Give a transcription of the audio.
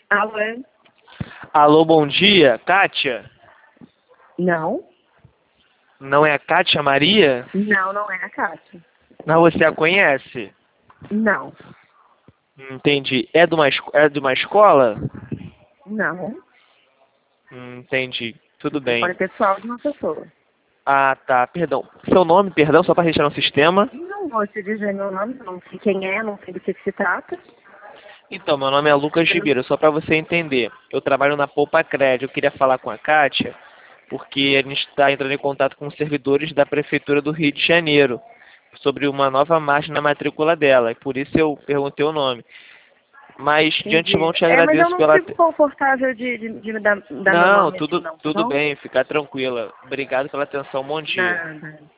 Alô? Alô, bom dia, Kátia? Não? Não é a Kátia Maria? Não, não é a Kátia. Não, você a conhece? Não. Entendi. É de uma escola? Não. Entendi. Tudo bem. Telefone pessoal de uma pessoa. Ah, tá. Perdão. Seu nome, perdão, só para registrar no sistema. Não vou te dizer meu nome, não sei quem é, não sei do que se trata. Então, meu nome é Lucas Ribeiro, só para você entender. Eu trabalho na Poupa Crédito. Eu queria falar com a Kátia, porque a gente está entrando em contato com os servidores da Prefeitura do Rio de Janeiro sobre uma nova marcha na matrícula dela. E por isso eu perguntei o nome. Mas de Entendi. antemão te Mas eu agradeço não pela. fico confortável de me dar meu Não, nome assim, tudo, não, tá tudo bom? bem, fica tranquila. Obrigado pela atenção, bom dia. Nada.